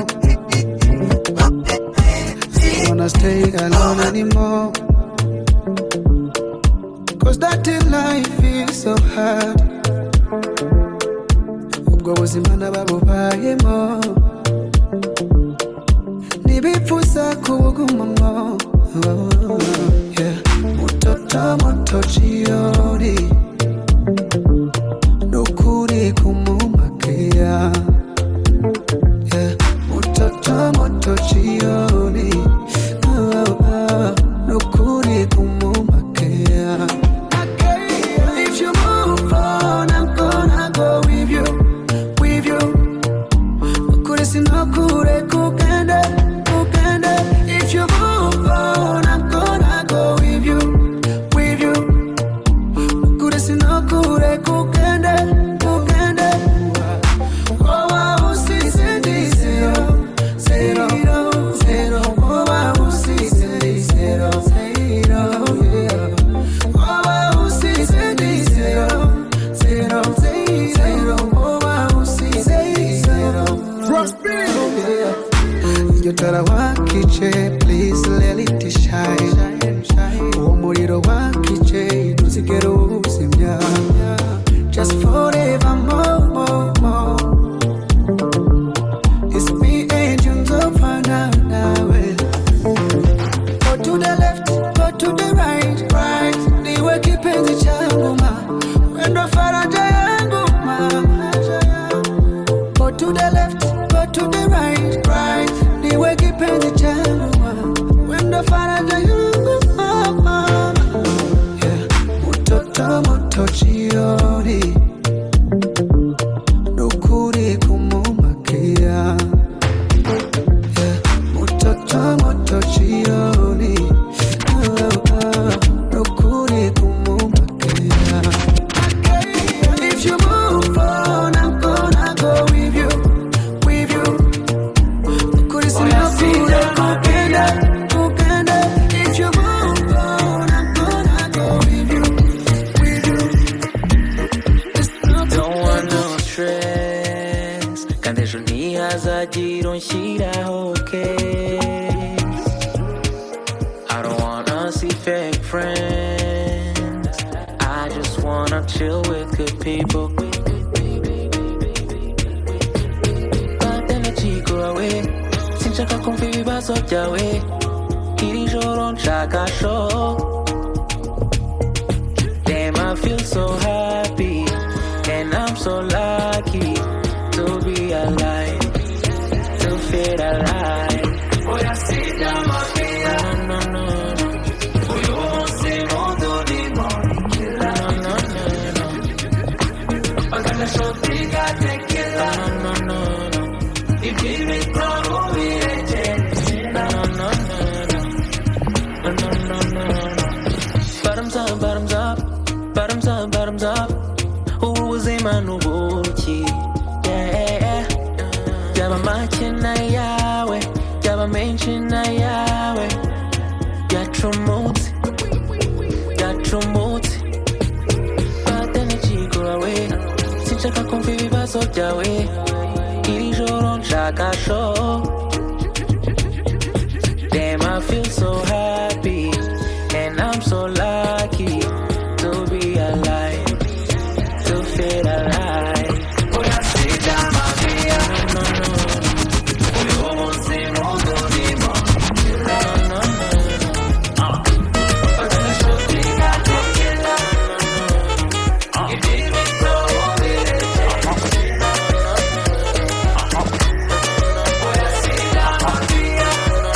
Don't wanna stay alone anymore. Cause that in life is so hard. Ubwo buzima nababubayemo, nibifuza kubugumamo, oh, yeah. Mutoto moto jioni, nukuri kumumakea, yeah. Mutoto moto jioni, oh, oh, nukuri kumumakea. If you move on, I'm gonna go with you, with you. Nukuri sinokure kugende, kugende. If you move on, I'm gonna go with you, with you. Nukuri sinokure kugende, kugende. Oh, I will see zero, zero, zero. Oh, I will see zero, zero, yeah. Oh, I will see zero, zero, zero. Oh, I will see zero. You tell her wakiche, please let it shine. Umuriro wakiche, ntuzigere uzimya. Just forever more, more, more. It's me and you of now. Go to the left, go to the right, right. Niwe kipenzi changu ma, wendo faraja yangu ma. Go to the left, go to the right, right. Niwe kipenzi changu ma, wendo faraja yangu ma. Yeah, utoto shiraho case. I don't wanna see fake friends. I just wanna chill with good people. Sinchaka kumfibi baso jawe Kiri joron chaka show. Damn, I feel so happy and I'm so lucky to be alive, to feel alive. Voy a sit down my vida. No, no, no, no. Voy a ser modo di morir. No, no, no, no. Pagala shotika tequila. No, no, no, no. Y vive como bottoms up, bottoms up, bottoms up, bottoms up. Who was in my new booty? Yeah, Java Machin Ayawe, Java Mention Ayawe. Yatrumut, Yatrumut. But then the chico away. Sinchaka Kumfi Baso Jawe. Irijoron Chaka Show. Damn, I feel so happy. And I'm so lucky to be alive, to feel alive. Voy a sit down my vida. No, no, no. Voy a ser modo di morir. No, no, no, no. Pagala shotika tequila. No, no, no. Y vive como virgen. Voy a sit down my vida.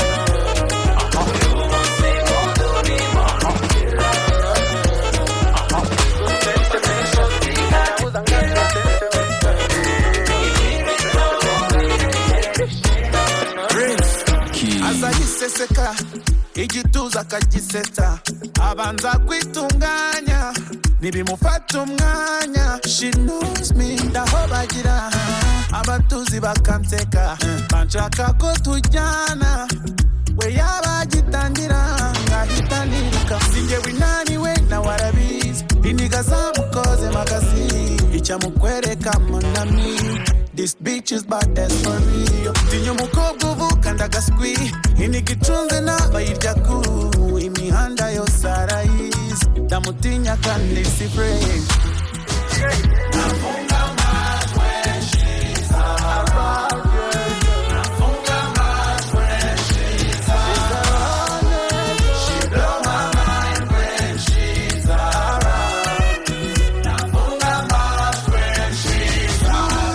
Seka igituza kagiseta abanza kwitunganya nibimufata umwanya. She knows me ndaho bagira abatuzi bakanseka banshaka ko tujyana we yabagitangira ngahita niruka singe winaniwe na warabizi iniga zamukoze magazine icyamukwereka monami. This bitch is bad, that's for real. Tinyo mukobwa uvuka ndagaswi inigicunze nabayirya ku imihanda yose arayizi ndamutinya kandi si free. Nafunga amajwi she's around. Nafunga amajwi she's around. She blow my mind when she's around. Nafunga amajwi she's around.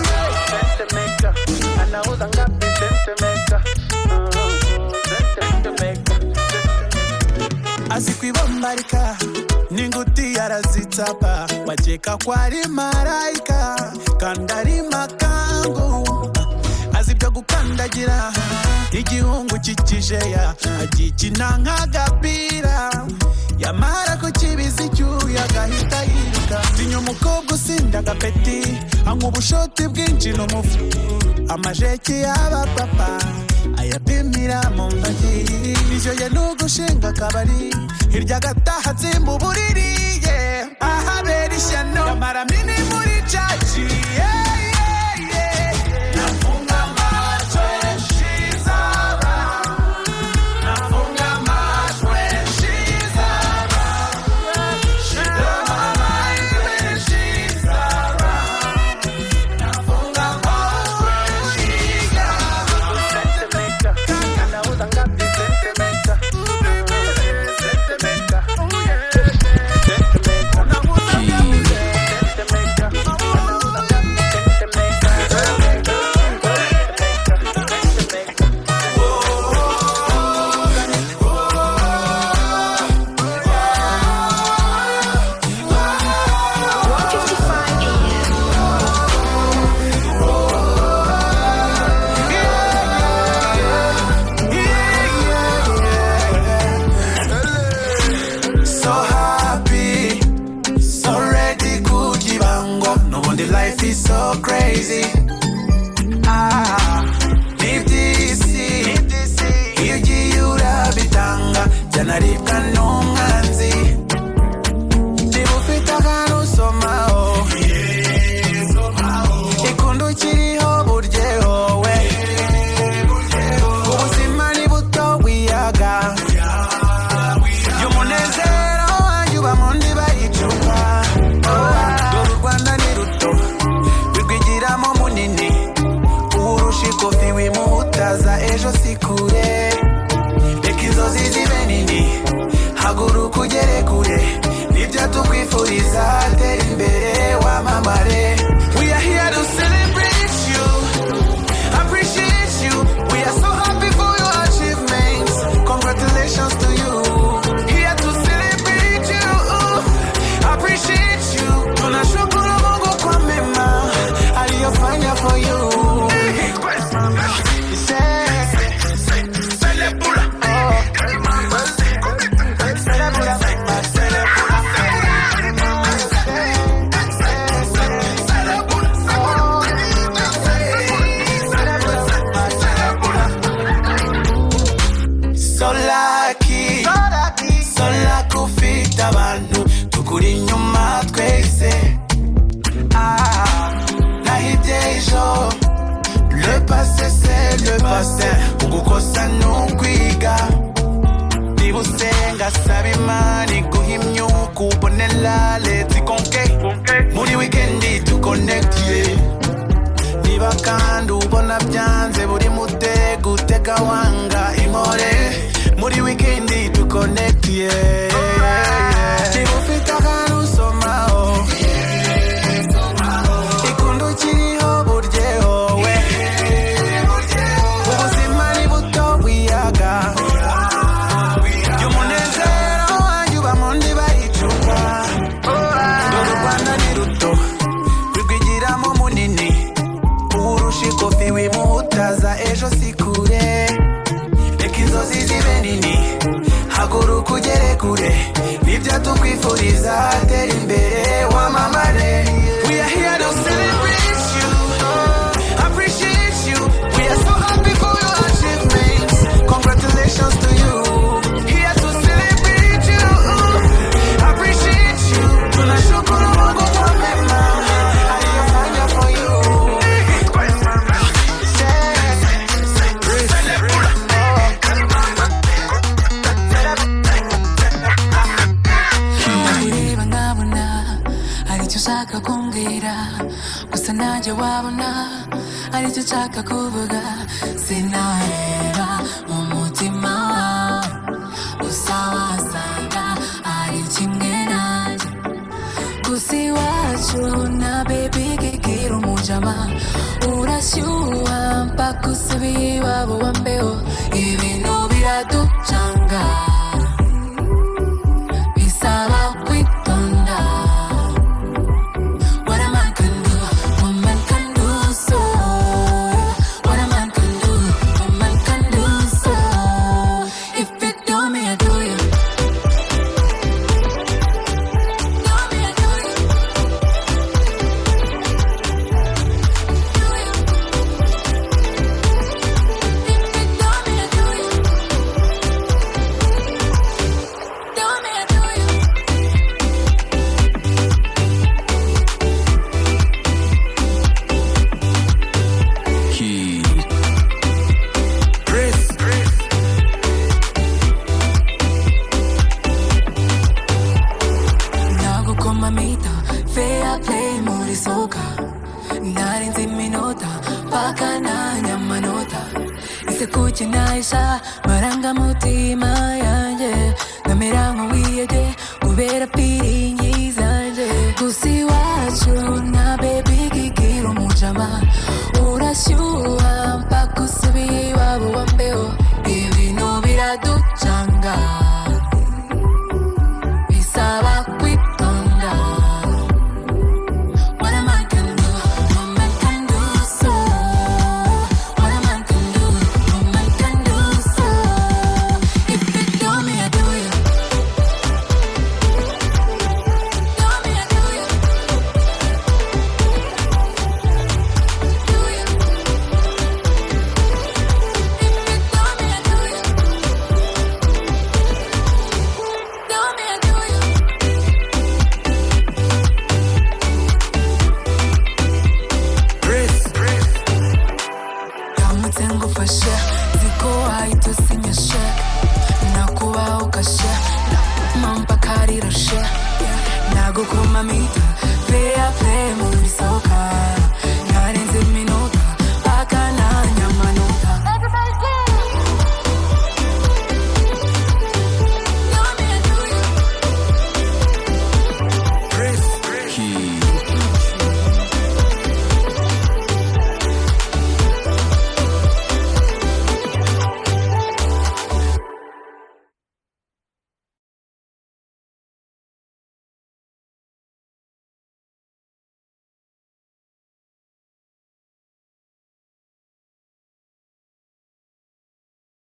Anauza ngapi sentimeka? Sentimeka. Asikwibombarika ninguti arazitapa wacheka kwari maraika kandari makangu azibyo gukandagira igihungu kikisheya agikina nk'agapira yamara ko kibizi cyuya gahita yiruka. Tinyo mukobwa usinda agapeti anywa ubushoti bwinshi n'umufu amajeki y'abapapa ayapimira mu ntoki. Ivyo ye n'ugushinga akabari hirya gataha atsimba uburiri ahabera ishyano yamara mini muri caci. Yeah, yeah, yeah. Nafunga amajwi she's around. Nafunga amajwi she's around. She blow my mind when she's around. Nafunga amajwi she's around. Sentimeka, anauza ngapi sentimeka? Sentimeka, oh yeah. Sentimeka, anauza ngapi sentimeka? Anauza ngapi sentimeka? So happy, so ready, kujibango. No wonder life is so crazy. Ah, live this, hiji yura bitanga, janaribka nunganzi. Jibufita kanu somao, ikundu chiriho burjeho we. icupa. Dore u Rwanda ni ruto birwigiramo munini, urusha ikofi wimuhutaza ejo si kure. Reka inzozi zibe nini, haguruka ugere kure, nibyo tukwifuriza tera imbere wamamare. We are here to celebrate you, appreciate you. We are so happy for your achievements. Congratulations to you. Here to celebrate you, appreciate you. Tunashukuru Mungu kwa mema aliyofanya for you. Tukuri inyuma twese, ah, nahibye ejo. Le passé c'est le passé, ugukosa n'ukwiga. Niba usenga saba Imana iguha imyuka ubonera leta ikonke. Muri weekendi tukonektiye, niba kandi ubona byanze buri mutego utega wanga imore. Muri weekendi tukonektiye. Niba ufite ahantu usomaho, ikundo ukiriho buryeho we. Ubuzima ni buto wiyaga, y'umunezero wanjye uba mu ndiba y'icupa. Dore u Rwanda ni ruto birwigiramo munini, urusha ikofi wimuhutaza ejo si kure. Reka inzozi zibe nini, haguruka ugere kure, nibyo tukwifuriza tera imbere wamamare. We are here to celebrate you, appreciate you. We are so happy for your achievements. Congratulations to you. Here to celebrate you, appreciate you. Tunashukuru Mungu kwa mema aliyofanya for you. ushaka kumbwira, gusa nanjye wabona aricyo nshaka kuvuga. Sinareba mu mutima wawe, gusa wasanga ari kimwe nanjye. Gusa iwacu na baby kigira umujama, urashyuha mpaka usubiye iwabo wa mbeho. Ibintu biraducanga, bisaba kwitonda. Naisha marangamutima yanjye nkamera nk'uwiyege kubera piringi zanje. Gusa iwacu na baby kigira umujama, urashyuha mpaka usubiye iwabo wa mbeho. Ibintu biraducanga, bisaba kwitonda. go con mamita. Play, play,